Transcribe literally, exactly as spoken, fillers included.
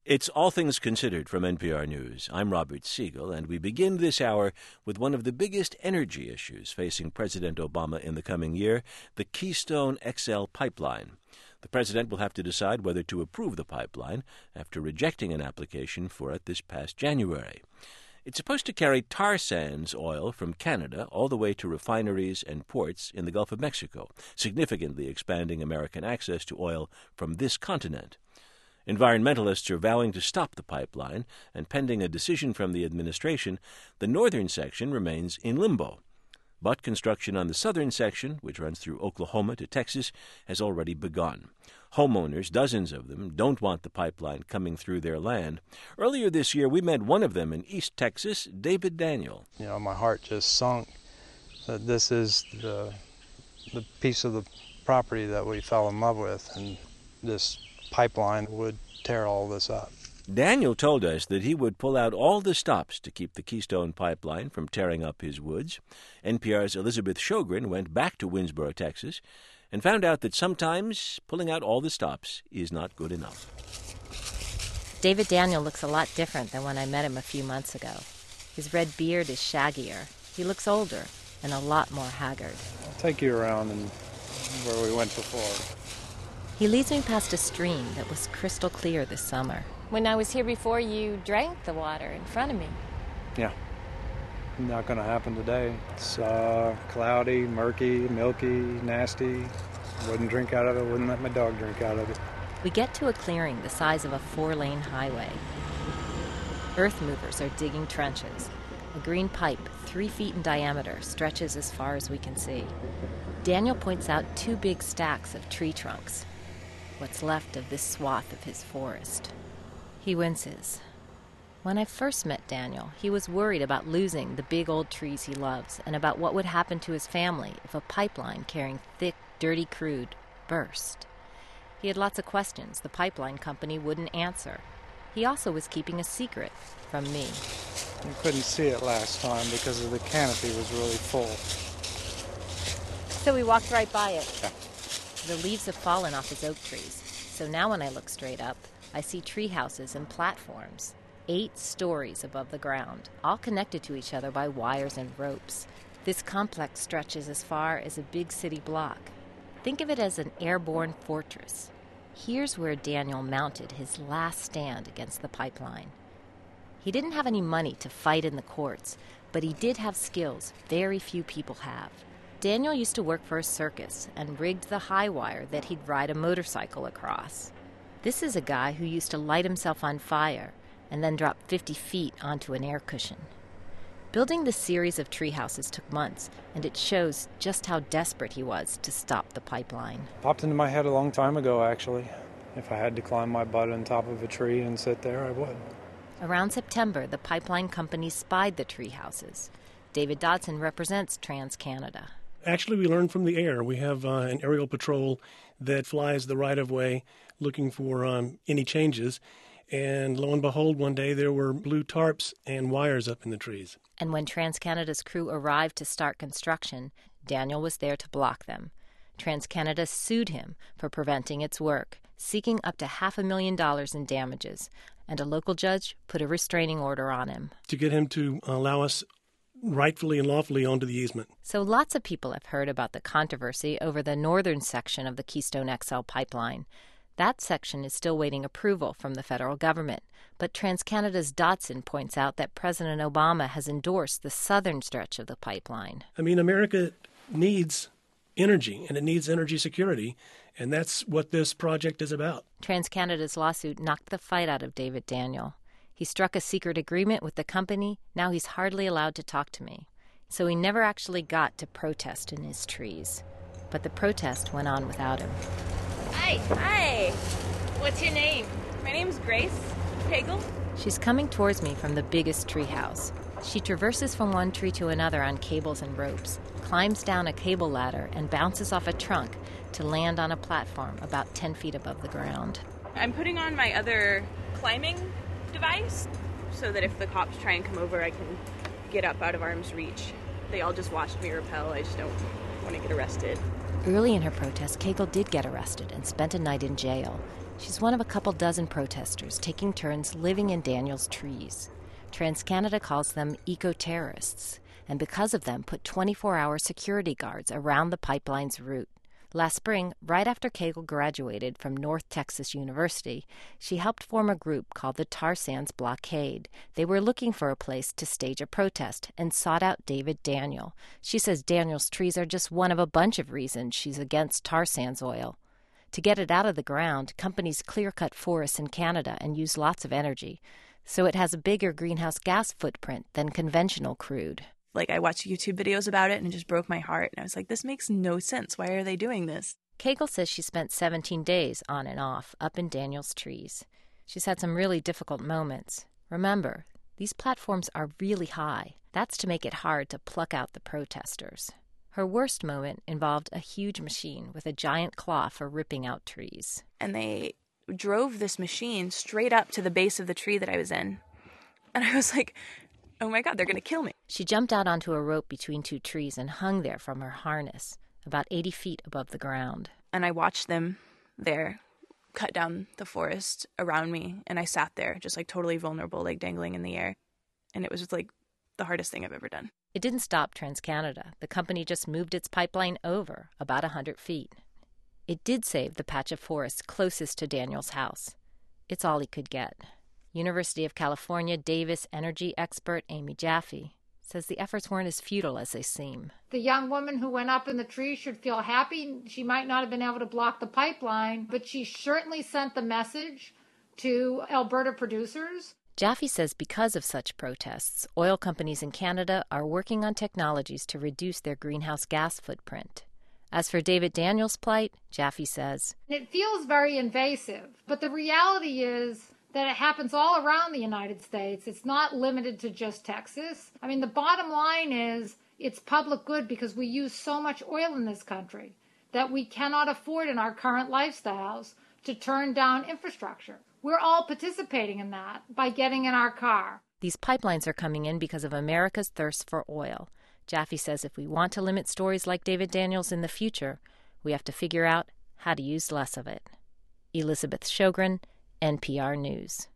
It's All Things Considered from N P R News. I'm Robert Siegel, and we begin this hour with one of the biggest energy issues facing President Obama in the coming year, the Keystone X L pipeline. The president will have to decide whether to approve the pipeline after rejecting an application for it this past January. It's supposed to carry tar sands oil from Canada all the way to refineries and ports in the Gulf of Mexico, significantly expanding American access to oil from this continent. Environmentalists are vowing to stop the pipeline, and pending a decision from the administration, the northern section remains in limbo. But construction on the southern section, which runs through Oklahoma to Texas, has already begun. Homeowners, dozens of them, don't want the pipeline coming through their land. Earlier this year, we met one of them in East Texas, David Daniel. You know, my heart just sunk that this is the, the piece of the property that we fell in love with, and this pipeline would tear all this up. Daniel told us that he would pull out all the stops to keep the Keystone Pipeline from tearing up his woods. N P R's Elizabeth Shogren went back to Winnsboro, Texas, and found out that sometimes pulling out all the stops is not good enough. David Daniel looks a lot different than when I met him a few months ago. His red beard is shaggier. He looks older and a lot more haggard. I'll take you around and where we went before. He leads me past a stream that was crystal clear this summer. When I was here before, you drank the water in front of me. Yeah. Not going to happen today. It's uh, cloudy, murky, milky, nasty. Wouldn't drink out of it, wouldn't let my dog drink out of it. We get to a clearing the size of a four-lane highway. Earth movers are digging trenches. A green pipe, three feet in diameter, stretches as far as we can see. Daniel points out two big stacks of tree trunks. What's left of this swath of his forest. He winces. When I first met Daniel, he was worried about losing the big old trees he loves and about what would happen to his family if a pipeline carrying thick, dirty crude burst. He had lots of questions the pipeline company wouldn't answer. He also was keeping a secret from me. You couldn't see it last time because of the canopy was really full. So we walked right by it. Yeah. The leaves have fallen off his oak trees, so now when I look straight up, I see tree houses and platforms, eight stories above the ground, all connected to each other by wires and ropes. This complex stretches as far as a big city block. Think of it as an airborne fortress. Here's where Daniel mounted his last stand against the pipeline. He didn't have any money to fight in the courts, but he did have skills very few people have. Daniel used to work for a circus and rigged the high wire that he'd ride a motorcycle across. This is a guy who used to light himself on fire and then drop fifty feet onto an air cushion. Building this series of tree houses took months, and it shows just how desperate he was to stop the pipeline. Popped into my head a long time ago, actually. If I had to climb my butt on top of a tree and sit there, I would. Around September, the pipeline company spied the tree houses. David Dodson represents TransCanada. Actually, we learned from the air. We have uh, an aerial patrol that flies the right-of-way looking for um, any changes. And lo and behold, one day there were blue tarps and wires up in the trees. And when TransCanada's crew arrived to start construction, Daniel was there to block them. TransCanada sued him for preventing its work, seeking up to half a million dollars in damages. And a local judge put a restraining order on him. To get him to allow us rightfully and lawfully onto the easement. So lots of people have heard about the controversy over the northern section of the Keystone X L pipeline. That section is still waiting approval from the federal government. But TransCanada's Dodson points out that President Obama has endorsed the southern stretch of the pipeline. I mean, America needs energy, and it needs energy security, and that's what this project is about. TransCanada's lawsuit knocked the fight out of David Daniel. He struck a secret agreement with the company. Now he's hardly allowed to talk to me. So he never actually got to protest in his trees. But the protest went on without him. Hi. Hi. What's your name? My name's Grace Pagel. She's coming towards me from the biggest treehouse. She traverses from one tree to another on cables and ropes, climbs down a cable ladder, and bounces off a trunk to land on a platform about ten feet above the ground. I'm putting on my other climbing device so that if the cops try and come over, I can get up out of arm's reach. They all just watched me rappel. I just don't want to get arrested. Early in her protest, Cagle did get arrested and spent a night in jail. She's one of a couple dozen protesters taking turns living in Daniel's trees. TransCanada calls them eco-terrorists, and because of them put twenty-four hour security guards around the pipeline's route. Last spring, right after Cagle graduated from North Texas University, she helped form a group called the Tar Sands Blockade. They were looking for a place to stage a protest and sought out David Daniel. She says Daniel's trees are just one of a bunch of reasons she's against tar sands oil. To get it out of the ground, companies clear-cut forests in Canada and use lots of energy, so it has a bigger greenhouse gas footprint than conventional crude. Like, I watched YouTube videos about it and it just broke my heart. And I was like, this makes no sense. Why are they doing this? Cagle says she spent seventeen days on and off up in Daniel's trees. She's had some really difficult moments. Remember, these platforms are really high. That's to make it hard to pluck out the protesters. Her worst moment involved a huge machine with a giant claw for ripping out trees. And they drove this machine straight up to the base of the tree that I was in. And I was like, oh my God, they're going to kill me. She jumped out onto a rope between two trees and hung there from her harness, about eighty feet above the ground. And I watched them there cut down the forest around me. And I sat there just like totally vulnerable, like dangling in the air. And it was just like the hardest thing I've ever done. It didn't stop TransCanada. The company just moved its pipeline over about one hundred feet. It did save the patch of forest closest to Daniel's house. It's all he could get. University of California Davis energy expert Amy Jaffe says the efforts weren't as futile as they seem. The young woman who went up in the tree should feel happy. She might not have been able to block the pipeline, but she certainly sent the message to Alberta producers. Jaffe says because of such protests, oil companies in Canada are working on technologies to reduce their greenhouse gas footprint. As for David Daniel's plight, Jaffe says, it feels very invasive, but the reality is that it happens all around the United States. It's not limited to just Texas. I mean, the bottom line is it's public good because we use so much oil in this country that we cannot afford in our current lifestyles to turn down infrastructure. We're all participating in that by getting in our car. These pipelines are coming in because of America's thirst for oil. Jaffe says if we want to limit stories like David Daniel's in the future, we have to figure out how to use less of it. Elizabeth Sjogren, N P R News.